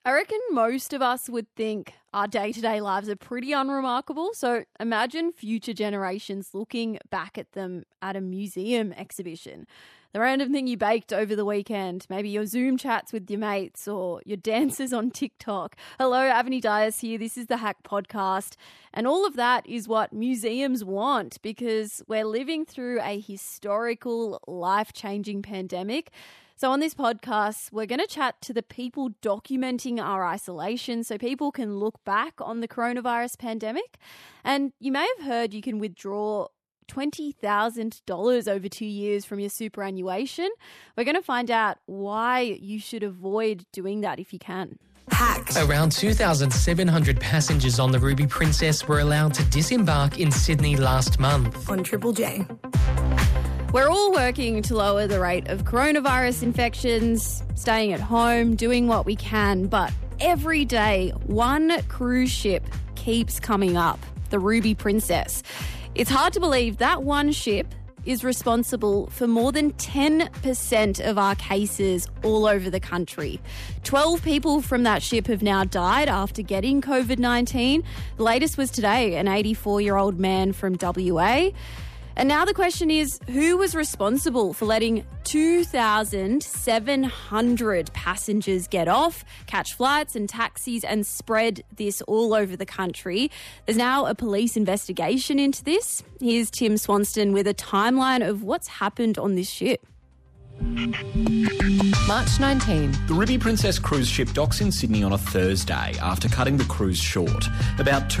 I reckon most of us would think our day-to-day lives are pretty unremarkable, so imagine future generations looking back at them at a museum exhibition. The random thing you baked over the weekend, maybe your Zoom chats with your mates or your dances on TikTok. Hello, Avani Dias here. This is the Hack Podcast. And all of that is what museums want because we're living through a historical, life-changing pandemic. So on this podcast, we're going to chat to the people documenting our isolation so people can look back on the coronavirus pandemic. And you may have heard you can withdraw $20,000 over 2 years from your superannuation. We're going to find out why you should avoid doing that if you can. Hacked. Around 2,700 passengers on the Ruby Princess were allowed to disembark in Sydney last month. On Triple J. We're all working to lower the rate of coronavirus infections, staying at home, doing what we can, but every day one cruise ship keeps coming up, the Ruby Princess. It's hard to believe that one ship is responsible for more than 10% of our cases all over the country. 12 people from that ship have now died after getting COVID-19. The latest was today, an 84-year-old man from WA. And now the question is, who was responsible for letting 2,700 passengers get off, catch flights and taxis and spread this all over the country? There's now a police investigation into this. Here's Tim Swanston with a timeline of what's happened on this ship. March 19. The Ruby Princess cruise ship docks in Sydney on a Thursday after cutting the cruise short. About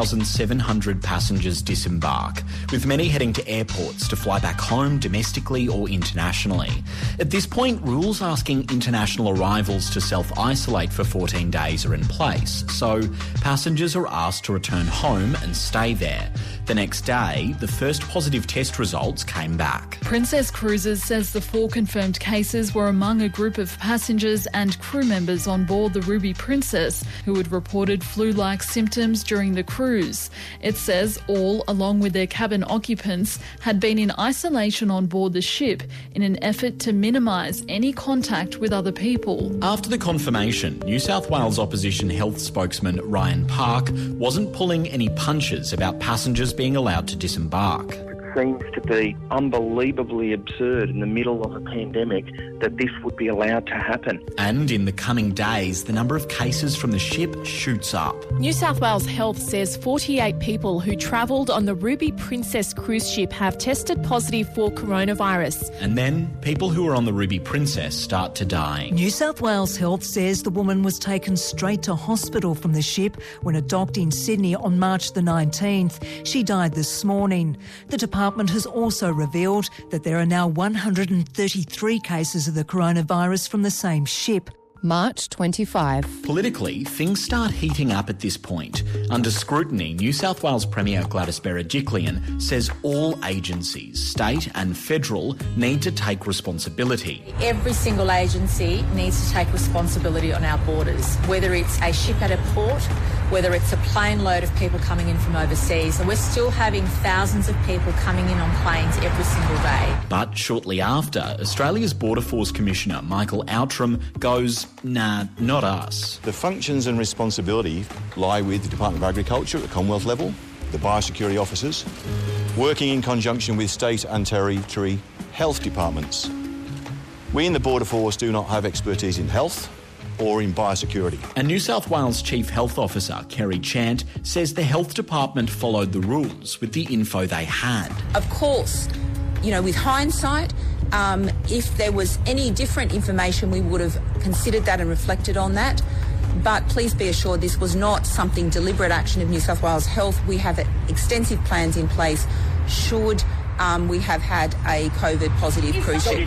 2,700 passengers disembark, with many heading to airports to fly back home domestically or internationally. At this point, rules asking international arrivals to self-isolate for 14 days are in place, so passengers are asked to return home and stay there. The next day, the first positive test results came back. Princess Cruises says the 4 confirmed cases were among a group of passengers and crew members on board the Ruby Princess who had reported flu-like symptoms during the cruise. It says all, along with their cabin occupants, had been in isolation on board the ship in an effort to minimise any contact with other people. After the confirmation, New South Wales opposition health spokesman Ryan Park wasn't pulling any punches about passengers being allowed to disembark. Seems to be unbelievably absurd in the middle of a pandemic that this would be allowed to happen. And in the coming days, the number of cases from the ship shoots up. New South Wales Health says 48 people who travelled on the Ruby Princess cruise ship have tested positive for coronavirus. And then people who are on the Ruby Princess start to die. New South Wales Health says the woman was taken straight to hospital from the ship when it docked in Sydney on March the 19th. She died this morning. The department has also revealed that there are now 133 cases of the coronavirus from the same ship. March 25. Politically, things start heating up at this point. Under scrutiny, New South Wales Premier Gladys Berejiklian says all agencies, state and federal, need to take responsibility. Every single agency needs to take responsibility on our borders, whether it's a ship at a port, whether it's a plane load of people coming in from overseas. And we're still having thousands of people coming in on planes every single day. But shortly after, Australia's Border Force Commissioner Michael Outram goes, nah, not us. The functions and responsibility lie with the Department of Agriculture at the Commonwealth level, the biosecurity officers, working in conjunction with state and territory health departments. We in the Border Force do not have expertise in health or in biosecurity. And New South Wales Chief Health Officer Kerry Chant says the Health Department followed the rules with the info they had. Of course, with hindsight, if there was any different information, we would have considered that and reflected on that. But please be assured this was not something deliberate action of New South Wales Health. We have extensive plans in place should we have had a COVID positive cruise ship.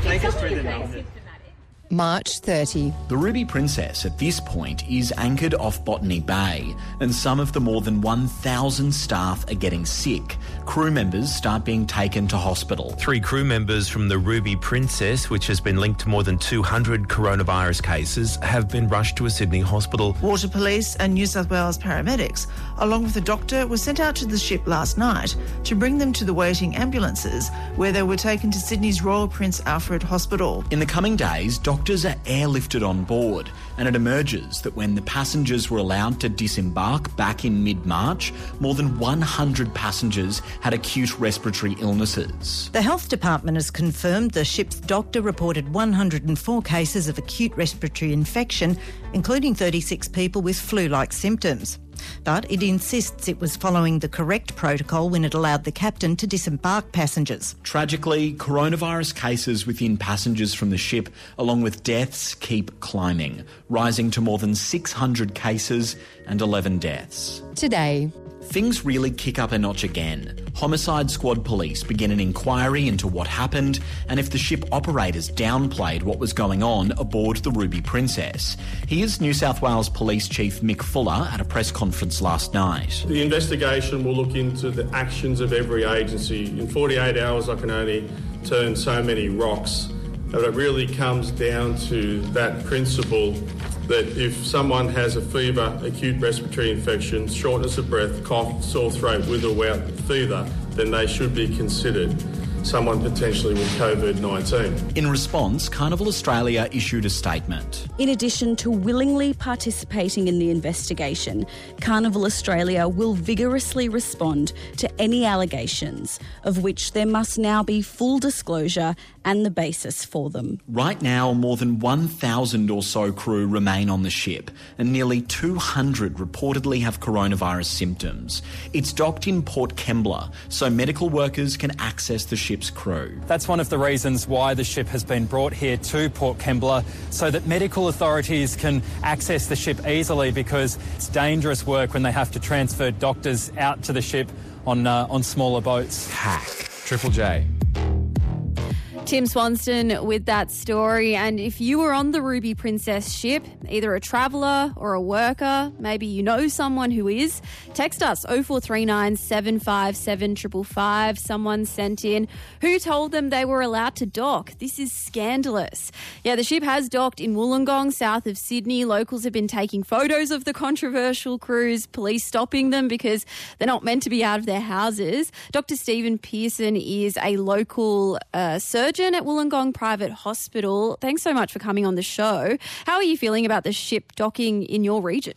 March 30. The Ruby Princess at this point is anchored off Botany Bay, and some of the more than 1,000 staff are getting sick. Crew members start being taken to hospital. 3 crew members from the Ruby Princess, which has been linked to more than 200 coronavirus cases, have been rushed to a Sydney hospital. Water Police and New South Wales paramedics, along with a doctor, were sent out to the ship last night to bring them to the waiting ambulances, where they were taken to Sydney's Royal Prince Alfred Hospital. In the coming days, doctors doctors are airlifted on board, and it emerges that when the passengers were allowed to disembark back in mid-March, more than 100 passengers had acute respiratory illnesses. The Health Department has confirmed the ship's doctor reported 104 cases of acute respiratory infection, including 36 people with flu-like symptoms. But it insists it was following the correct protocol when it allowed the captain to disembark passengers. Tragically, coronavirus cases within passengers from the ship, along with deaths, keep climbing, rising to more than 600 cases and 11 deaths. Today, things really kick up a notch again. Homicide Squad police begin an inquiry into what happened and if the ship operators downplayed what was going on aboard the Ruby Princess. Here's New South Wales Police Chief Mick Fuller at a press conference last night. The investigation will look into the actions of every agency. In 48 hours, I can only turn so many rocks. But it really comes down to that principle that if someone has a fever, acute respiratory infection, shortness of breath, cough, sore throat with or without fever, then they should be considered someone potentially with COVID-19. In response, Carnival Australia issued a statement. In addition to willingly participating in the investigation, Carnival Australia will vigorously respond to any allegations, of which there must now be full disclosure and the basis for them. Right now, more than 1,000 or so crew remain on the ship, and nearly 200 reportedly have coronavirus symptoms. It's docked in Port Kembla, so medical workers can access the ship's crew. That's one of the reasons why the ship has been brought here to Port Kembla, so that medical authorities can access the ship easily, because it's dangerous work when they have to transfer doctors out to the ship on smaller boats. Hack. Triple J. Tim Swanston with that story. And if you were on the Ruby Princess ship, either a traveller or a worker, maybe you know someone who is, text us 0439 757 555. Someone sent in who told them they were allowed to dock. This is scandalous. Yeah, the ship has docked in Wollongong, south of Sydney. Locals have been taking photos of the controversial cruise, police stopping them because they're not meant to be out of their houses. Dr. Stephen Pearson is a local surgeon at Wollongong Private Hospital. Thanks so much for coming on the show. How are you feeling about the ship docking in your region?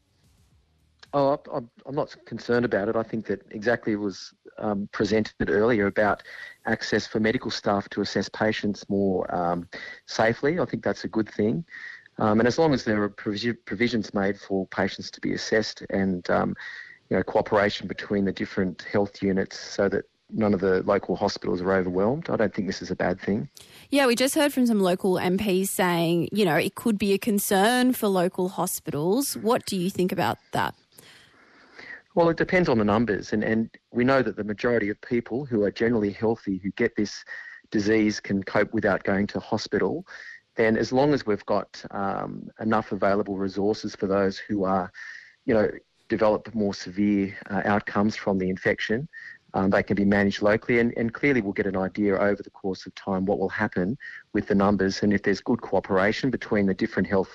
Oh, I'm not concerned about it. I think that exactly was presented earlier about access for medical staff to assess patients more safely. I think that's a good thing. And as long as there are provisions made for patients to be assessed and cooperation between the different health units so that none of the local hospitals are overwhelmed, I don't think this is a bad thing. Yeah, we just heard from some local MPs saying, it could be a concern for local hospitals. What do you think about that? Well, it depends on the numbers, and we know that the majority of people who are generally healthy, who get this disease, can cope without going to hospital. Then as long as we've got enough available resources for those who are, develop more severe outcomes from the infection, they can be managed locally, and clearly we'll get an idea over the course of time what will happen with the numbers, and if there's good cooperation between the different health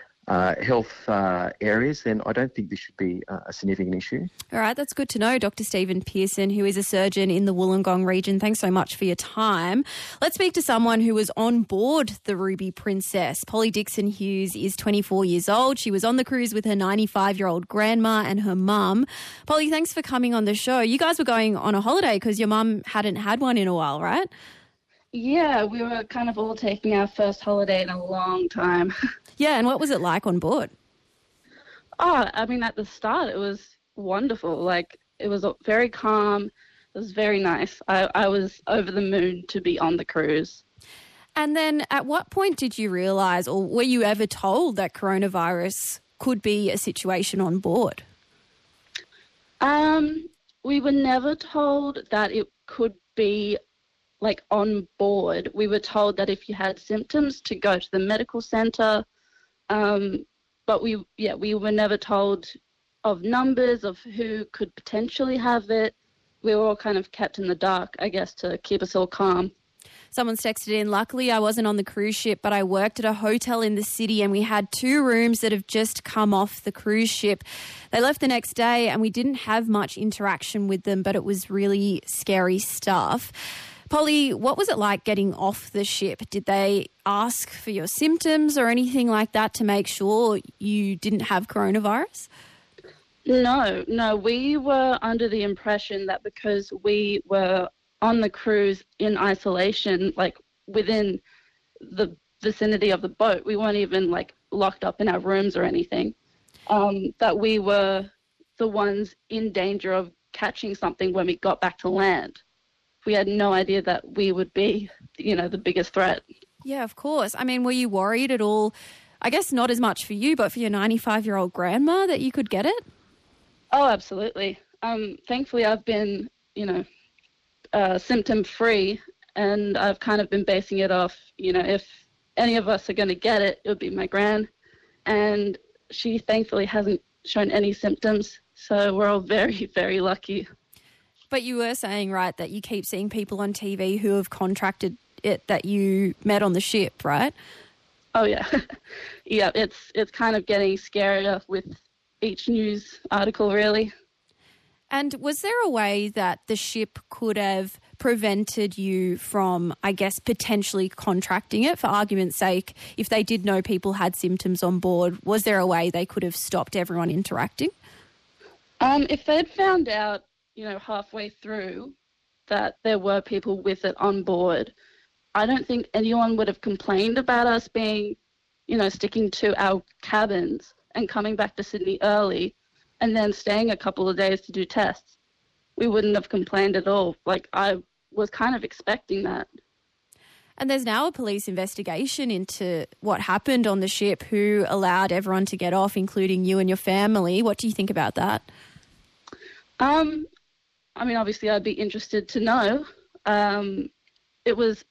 areas, then I don't think this should be a significant issue. All right, that's good to know. Dr. Stephen Pearson, who is a surgeon in the Wollongong region, thanks so much for your time. Let's speak to someone who was on board the Ruby Princess. Polly Dixon Hughes is 24 years old. She was on the cruise with her 95-year-old grandma and her mum. Polly, thanks for coming on the show. You guys were going on a holiday because your mum hadn't had one in a while, right? Yeah, we were kind of all taking our first holiday in a long time. Yeah, and what was it like on board? Oh, I mean, at the start, it was wonderful. It was very calm. It was very nice. I was over the moon to be on the cruise. And then at what point did you realise, or were you ever told that coronavirus could be a situation on board? We were never told that it could be on board. We were told that if you had symptoms to go to the medical centre, but we were never told of numbers of who could potentially have it. We were all kind of kept in the dark, I guess, to keep us all calm. Someone's texted in, luckily I wasn't on the cruise ship, but I worked at a hotel in the city and we had 2 rooms that have just come off the cruise ship. They left the next day and we didn't have much interaction with them, but it was really scary stuff. Polly, what was it like getting off the ship? Did they ask for your symptoms or anything like that to make sure you didn't have coronavirus? No, we were under the impression that because we were on the cruise in isolation, like within the vicinity of the boat, we weren't even like locked up in our rooms or anything, that we were the ones in danger of catching something when we got back to land. We had no idea that we would be, the biggest threat. Yeah, of course. I mean, were you worried at all? I guess not as much for you, but for your 95-year-old grandma that you could get it? Oh, absolutely. Thankfully, I've been, symptom-free, and I've kind of been basing it off, if any of us are going to get it, it would be my gran. And she thankfully hasn't shown any symptoms, so we're all very, very lucky. But you were saying, right, that you keep seeing people on TV who have contracted it that you met on the ship, right? Oh, yeah. Yeah, it's kind of getting scarier with each news article, really. And was there a way that the ship could have prevented you from, I guess, potentially contracting it? For argument's sake, if they did know people had symptoms on board, was there a way they could have stopped everyone interacting? If they'd found out, halfway through that there were people with it on board, I don't think anyone would have complained about us being, sticking to our cabins and coming back to Sydney early and then staying a couple of days to do tests. We wouldn't have complained at all. Like, I was kind of expecting that. And there's now a police investigation into what happened on the ship, who allowed everyone to get off, including you and your family. What do you think about that? I mean, obviously, I'd be interested to know. It was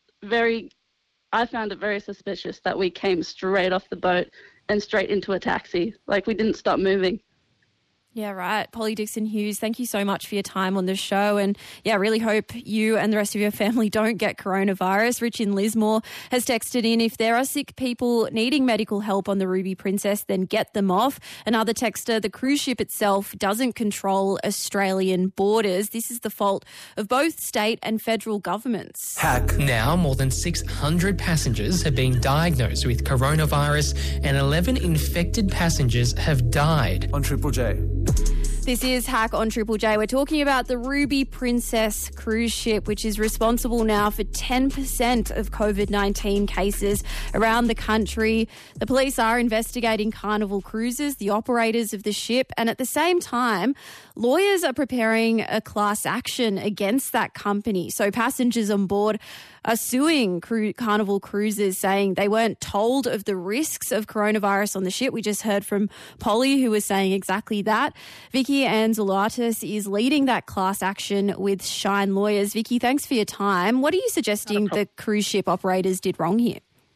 I found it very suspicious that we came straight off the boat and straight into a taxi. Like, we didn't stop moving. Yeah, right. Polly Dixon-Hughes, thank you so much for your time on the show. And yeah, I really hope you and the rest of your family don't get coronavirus. Rich in Lismore has texted in, if there are sick people needing medical help on the Ruby Princess, then get them off. Another texter, the cruise ship itself doesn't control Australian borders. This is the fault of both state and federal governments. Hack. Now, more than 600 passengers have been diagnosed with coronavirus and 11 infected passengers have died. On Triple J. This is Hack on Triple J. We're talking about the Ruby Princess cruise ship, which is responsible now for 10% of COVID-19 cases around the country. The police are investigating Carnival Cruises, the operators of the ship, and at the same time, lawyers are preparing a class action against that company. So passengers on board are suing Carnival Cruises, saying they weren't told of the risks of coronavirus on the ship. We just heard from Polly, who was saying exactly that. Vicky Anzulatis is leading that class action with Shine Lawyers. Vicky, thanks for your time. What are you suggesting the cruise ship operators did wrong here?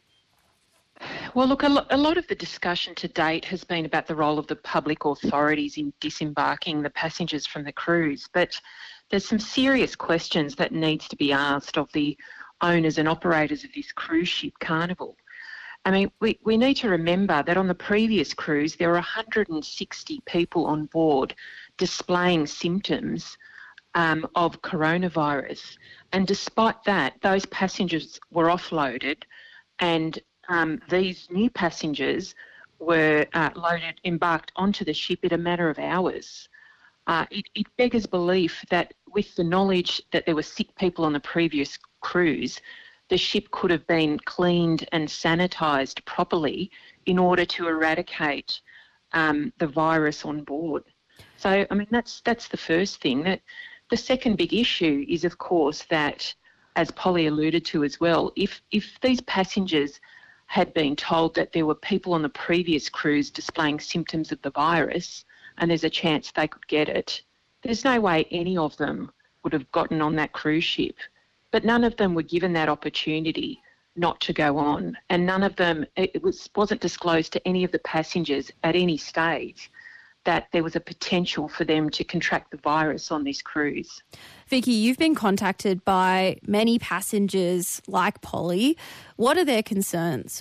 Well, look, a lot of the discussion to date has been about the role of the public authorities in disembarking the passengers from the cruise, but there's some serious questions that needs to be asked of the owners and operators of this cruise ship, Carnival. I mean, we need to remember that on the previous cruise, there were 160 people on board displaying symptoms of coronavirus. And despite that, those passengers were offloaded, and these new passengers were embarked onto the ship in a matter of hours. It beggars belief that with the knowledge that there were sick people on the previous cruise, the ship could have been cleaned and sanitised properly in order to eradicate the virus on board. So, I mean, that's the first thing. That the second big issue is, of course, that, as Polly alluded to as well, if these passengers had been told that there were people on the previous cruise displaying symptoms of the virus and there's a chance they could get it, there's no way any of them would have gotten on that cruise ship. But none of them were given that opportunity not to go on, and none of them, wasn't disclosed to any of the passengers at any stage that there was a potential for them to contract the virus on this cruise. Vicky, you've been contacted by many passengers like Polly. What are their concerns?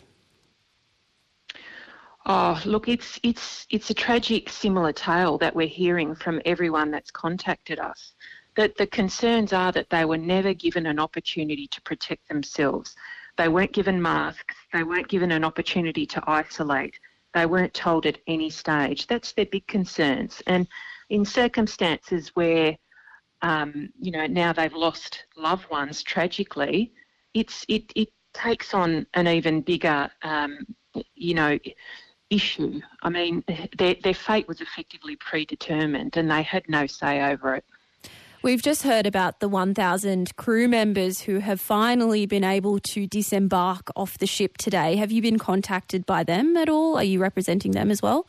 Oh, look, it's a tragic, similar tale that we're hearing from everyone that's contacted us. the concerns are that they were never given an opportunity to protect themselves. They weren't given masks. They weren't given an opportunity to isolate. They weren't told at any stage. That's their big concerns. And in circumstances where, now they've lost loved ones tragically, it takes on an even bigger, issue. I mean, their fate was effectively predetermined and they had no say over it. We've just heard about the 1,000 crew members who have finally been able to disembark off the ship today. Have you been contacted by them at all? Are you representing them as well?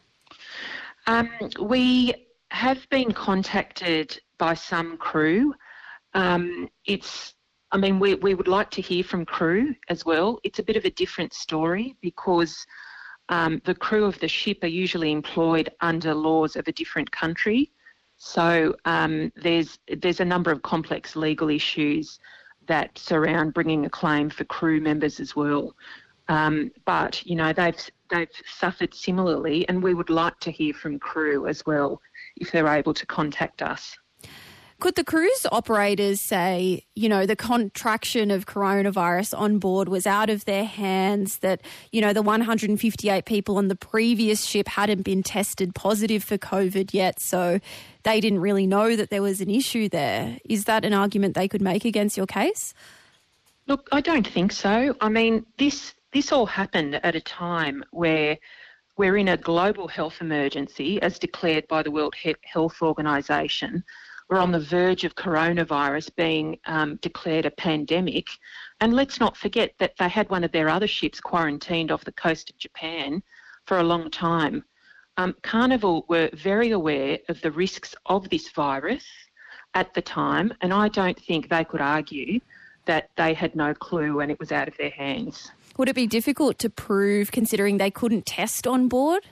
We have been contacted by some crew. We would like to hear from crew as well. It's a bit of a different story because the crew of the ship are usually employed under laws of a different country. So there's a number of complex legal issues that surround bringing a claim for crew members as well. But they've suffered similarly, and we would like to hear from crew as well if they're able to contact us. Could the cruise operators say, the contraction of coronavirus on board was out of their hands, that, the 158 people on the previous ship hadn't been tested positive for COVID yet, so they didn't really know that there was an issue there? Is that an argument they could make against your case? Look, I don't think so. I mean, this all happened at a time where we're in a global health emergency as declared by the World Health Organization. We're on the verge of coronavirus being declared a pandemic. And let's not forget that they had one of their other ships quarantined off the coast of Japan for a long time. Carnival were very aware of the risks of this virus at the time, and I don't think they could argue that they had no clue and it was out of their hands. Would it be difficult to prove, considering they couldn't test on board?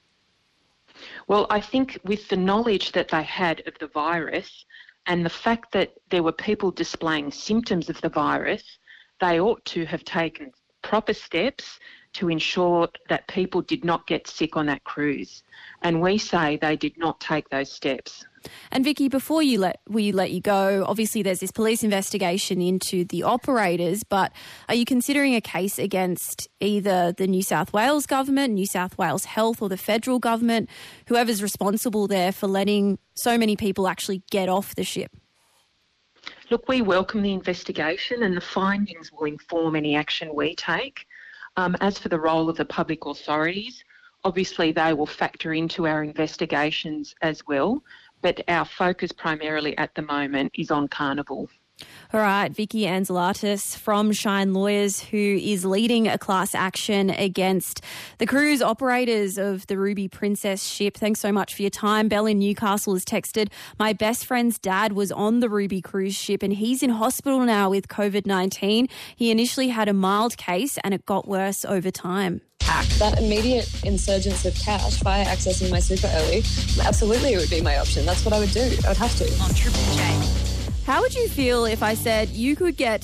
Well, I think with the knowledge that they had of the virus and the fact that there were people displaying symptoms of the virus, they ought to have taken proper steps to ensure that people did not get sick on that cruise. And we say they did not take those steps. And Vicky, before we let you go, obviously there's this police investigation into the operators, but are you considering a case against either the New South Wales government, New South Wales Health, or the federal government, whoever's responsible there for letting so many people actually get off the ship? Look, we welcome the investigation and the findings will inform any action we take. As for the role of the public authorities, obviously they will factor into our investigations as well. But our focus primarily at the moment is on Carnival. All right, Vicky Anzelatis from Shine Lawyers, who is leading a class action against the cruise operators of the Ruby Princess ship. Thanks so much for your time. Belle in Newcastle has texted, my best friend's dad was on the Ruby cruise ship and he's in hospital now with COVID-19. He initially had a mild case and it got worse over time. That immediate insurgence of cash via accessing my super early, absolutely it would be my option. That's what I would do. I would have to. On Triple J. How would you feel if I said you could get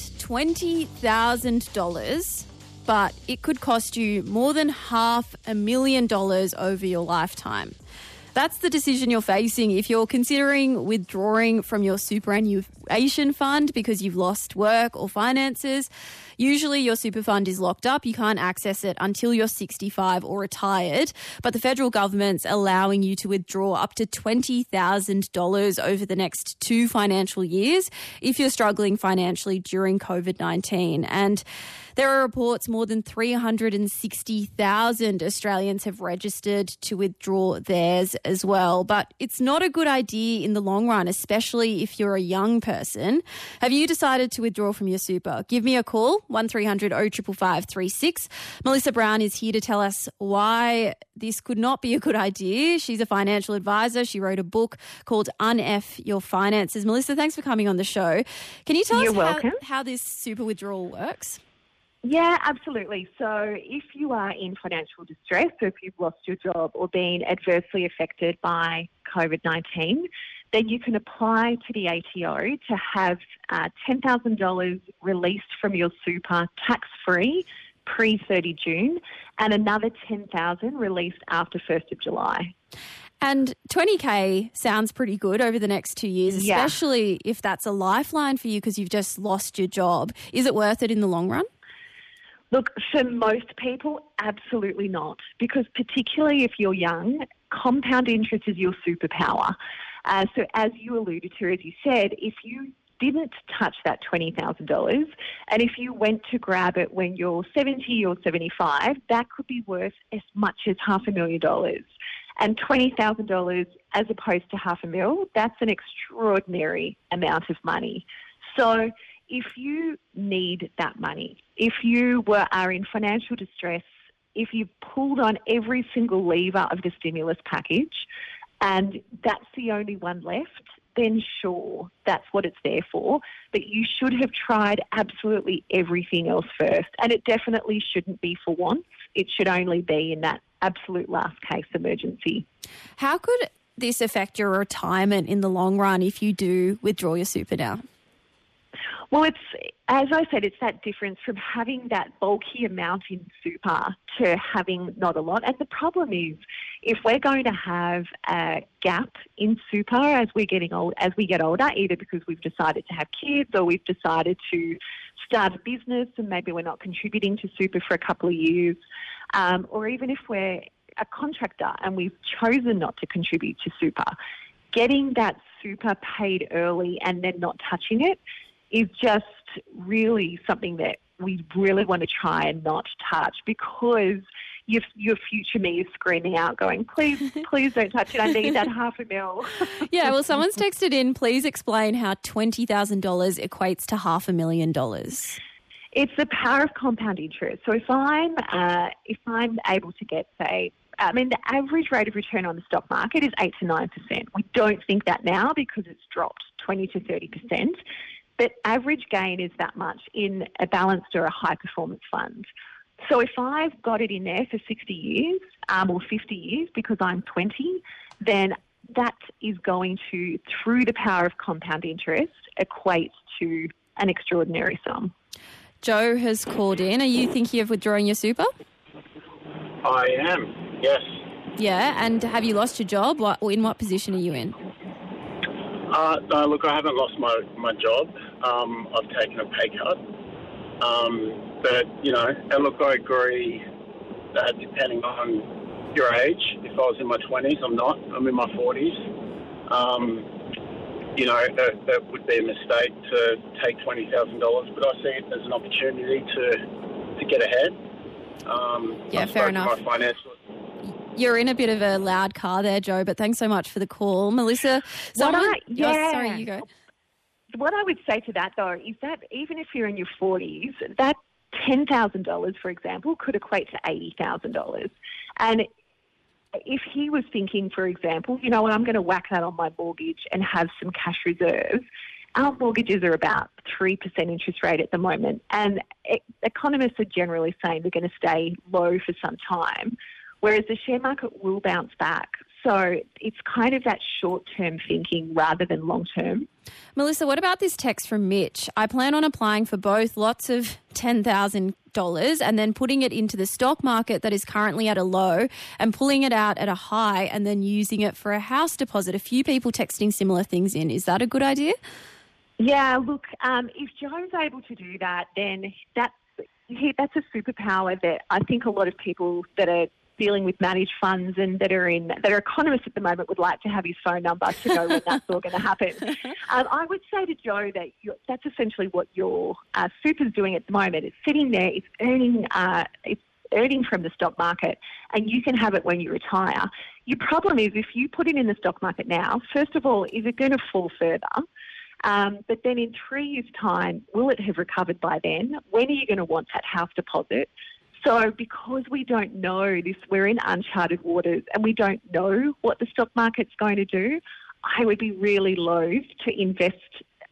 $20,000, but it could cost you more than $500,000 over your lifetime? That's the decision you're facing if you're considering withdrawing from your superannuation fund because you've lost work or finances. Usually your super fund is locked up. You can't access it until you're 65 or retired. But the federal government's allowing you to withdraw up to $20,000 over the next 2 financial years if you're struggling financially during COVID-19. And there are reports more than 360,000 Australians have registered to withdraw theirs as well. But it's not a good idea in the long run, especially if you're a young person. Have you decided to withdraw from your super? Give me a call, 1300 0555 36. Melissa Brown is here to tell us why this could not be a good idea. She's a financial advisor. She wrote a book called Un-F Your Finances. Melissa, thanks for coming on the show. Can you tell us how this super withdrawal works? Yeah, absolutely. So if you are in financial distress, so if you've lost your job or been adversely affected by COVID-19, then you can apply to the ATO to have $10,000 released from your super tax-free pre-30 June and another $10,000 released after 1st of July. And 20K sounds pretty good over the next 2 years, especially if that's a lifeline for you because you've just lost your job. Is it worth it in the long run? Look, for most people, absolutely not, because particularly if you're young, compound interest is your superpower. So as you alluded to, as you said, if you didn't touch that $20,000 and if you went to grab it when you're 70 or 75, that could be worth as much as $500,000. And $20,000 as opposed to $500,000, that's an extraordinary amount of money. So if you need that money, if you are in financial distress, if you've pulled on every single lever of the stimulus package and that's the only one left, then sure, that's what it's there for. But you should have tried absolutely everything else first. And it definitely shouldn't be for once. It should only be in that absolute last case emergency. How could this affect your retirement in the long run if you do withdraw your super now? Well, it's, as I said, it's that difference from having that bulky amount in super to having not a lot. And the problem is, if we're going to have a gap in super as we get older, either because we've decided to have kids or we've decided to start a business and maybe we're not contributing to super for a couple of years, or even if we're a contractor and we've chosen not to contribute to super, getting that super paid early and then not touching it is just really something that we really want to try and not touch, because your future me is screaming out going, please don't touch it. I need that $500,000. Yeah, well, someone's texted in, please explain how $20,000 equates to $500,000. It's the power of compound interest. So if I'm able to get, say, the average rate of return on the stock market is 8 to 9%. We don't think that now because it's dropped 20 to 30%. But average gain is that much in a balanced or a high performance fund. So if I've got it in there for 60 years or 50 years because I'm 20, then that is going to, through the power of compound interest, equate to an extraordinary sum. Joe has called in. Are you thinking of withdrawing your super? I am, yes. Yeah, and have you lost your job? In what position are you in? No, look, I haven't lost my job. I've taken a pay cut. But, and look, I agree that depending on your age, if I was in my 20s, I'm not. I'm in my 40s. That would be a mistake to take $20,000, but I see it as an opportunity to get ahead. Yeah, fair enough. You're in a bit of a loud car there, Joe, but thanks so much for the call. Melissa, sorry, you go. What I would say to that, though, is that even if you're in your 40s, that $10,000, for example, could equate to $80,000. And if he was thinking, for example, I'm going to whack that on my mortgage and have some cash reserves, our mortgages are about 3% interest rate at the moment. And economists are generally saying they're going to stay low for some time, whereas the share market will bounce back. So it's kind of that short-term thinking rather than long-term. Melissa, what about this text from Mitch? I plan on applying for both lots of $10,000 and then putting it into the stock market that is currently at a low and pulling it out at a high and then using it for a house deposit. A few people texting similar things in. Is that a good idea? Yeah, look, if Joe's able to do that, then that's a superpower that I think a lot of people that are dealing with managed funds and that are economists at the moment would like to have his phone number to know when that's all going to happen. I would say to Joe that that's essentially what your super's doing at the moment. It's sitting there, it's earning from the stock market, and you can have it when you retire. Your problem is if you put it in the stock market now, first of all, is it going to fall further? But then in 3 years' time, will it have recovered by then? When are you going to want that house deposit? So because we don't know this, we're in uncharted waters and we don't know what the stock market's going to do, I would be really loath to invest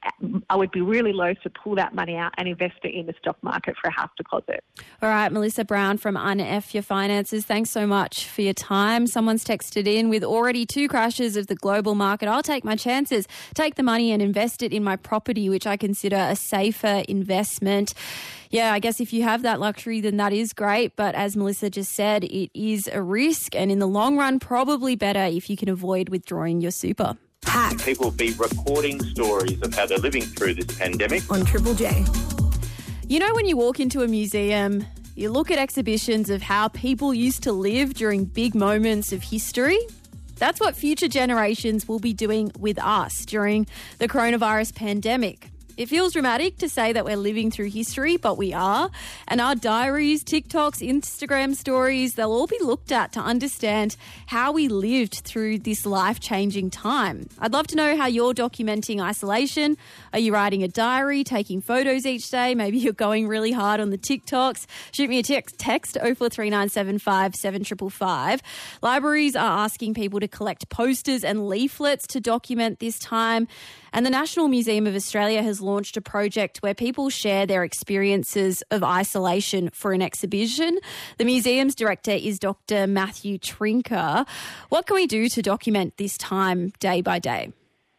I would be really loath to pull that money out and invest it in the stock market for a house deposit. All right, Melissa Brown from UNF Your Finances, thanks so much for your time. Someone's texted in, with already 2 crashes of the global market, I'll take my chances, take the money and invest it in my property, which I consider a safer investment. Yeah, I guess if you have that luxury, then that is great. But as Melissa just said, it is a risk, and in the long run, probably better if you can avoid withdrawing your super. People will be recording stories of how they're living through this pandemic. On Triple J. You know, when you walk into a museum, you look at exhibitions of how people used to live during big moments of history. That's what future generations will be doing with us during the coronavirus pandemic. It feels dramatic to say that we're living through history, but we are. And our diaries, TikToks, Instagram stories, they'll all be looked at to understand how we lived through this life-changing time. I'd love to know how you're documenting isolation. Are you writing a diary, taking photos each day? Maybe you're going really hard on the TikToks. Shoot me a text 043975 7555. Libraries are asking people to collect posters and leaflets to document this time. And the National Museum of Australia has launched a project where people share their experiences of isolation for an exhibition. The museum's director is Dr. Matthew Trinker. What can we do to document this time day by day?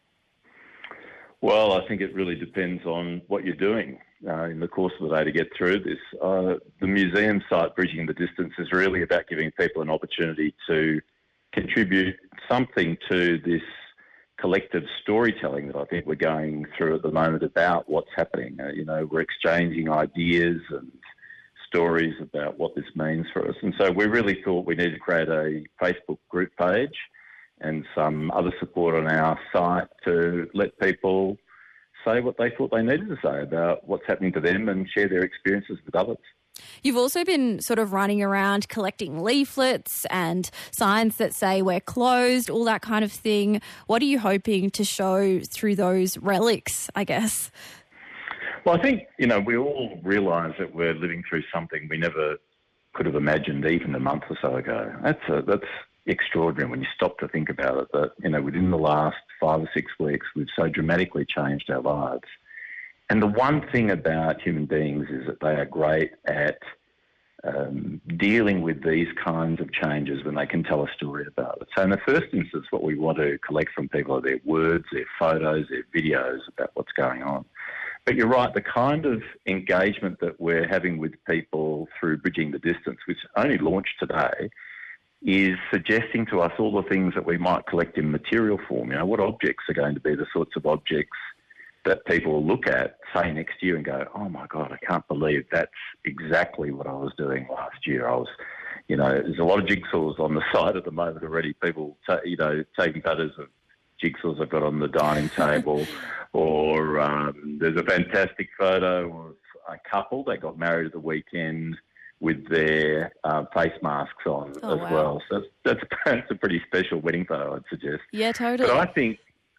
Well, I think it really depends on what you're doing in the course of the day to get through this. The museum site, Bridging the Distance, is really about giving people an opportunity to contribute something to this collective storytelling that I think we're going through at the moment about what's happening. We're exchanging ideas and stories about what this means for us. And so we really thought we needed to create a Facebook group page and some other support on our site to let people say what they thought they needed to say about what's happening to them and share their experiences with others. You've also been sort of running around collecting leaflets and signs that say we're closed, all that kind of thing. What are you hoping to show through those relics, I guess? Well, I think, we all realise that we're living through something we never could have imagined even a month or so ago. That's extraordinary when you stop to think about it, that, within the last 5 or 6 weeks, we've so dramatically changed our lives. And the one thing about human beings is that they are great at dealing with these kinds of changes when they can tell a story about it. So in the first instance, what we want to collect from people are their words, their photos, their videos about what's going on. But you're right, the kind of engagement that we're having with people through Bridging the Distance, which only launched today, is suggesting to us all the things that we might collect in material form. What objects are going to be the sorts of objects that people will look at, say, next year and go, oh, my God, I can't believe that's exactly what I was doing last year. There's a lot of jigsaws on the site at the moment already. People, taking photos of jigsaws I've got on the dining table. Or there's a fantastic photo of a couple that got married at the weekend with their face masks on well. So that's a pretty special wedding photo, I'd suggest. Yeah, totally. But I think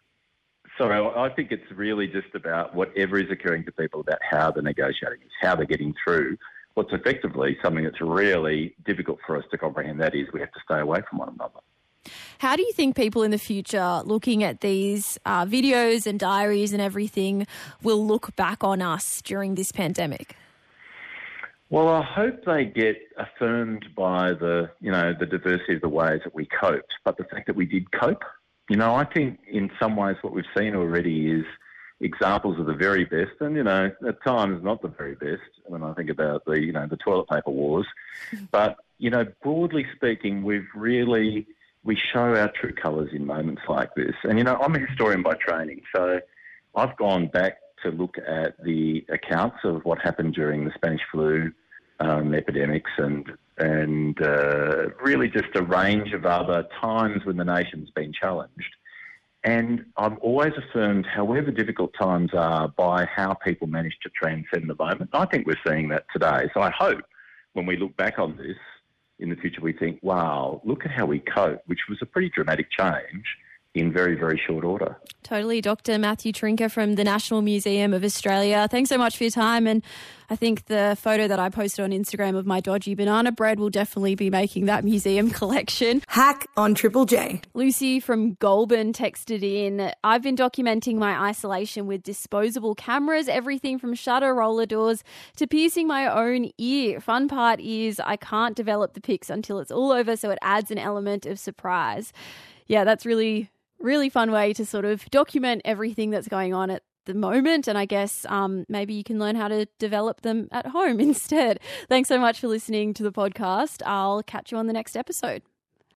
it's really just about whatever is occurring to people about how they're negotiating, how they're getting through what's effectively something that's really difficult for us to comprehend. That is, we have to stay away from one another. How do you think people in the future, looking at these videos and diaries and everything, will look back on us during this pandemic? Well, I hope they get affirmed by the diversity of the ways that we coped, but the fact that we did cope. I think in some ways what we've seen already is examples of the very best, and, at times not the very best when I think about the toilet paper wars. But, broadly speaking, we show our true colours in moments like this. And, I'm a historian by training, so I've gone back to look at the accounts of what happened during the Spanish flu epidemics and really just a range of other times when the nation's been challenged. And I've always affirmed, however difficult times are, by how people manage to transcend the moment. I think we're seeing that today. So I hope when we look back on this in the future, we think, wow, look at how we cope, which was a pretty dramatic change, in very, very short order. Totally. Dr. Matthew Trinka from the National Museum of Australia. Thanks so much for your time. And I think the photo that I posted on Instagram of my dodgy banana bread will definitely be making that museum collection. Hack on Triple J. Lucy from Goulburn texted in, I've been documenting my isolation with disposable cameras, everything from shutter roller doors to piercing my own ear. Fun part is I can't develop the pics until it's all over, so it adds an element of surprise. Yeah, that's really fun way to sort of document everything that's going on at the moment. And I guess maybe you can learn how to develop them at home instead. Thanks so much for listening to the podcast. I'll catch you on the next episode.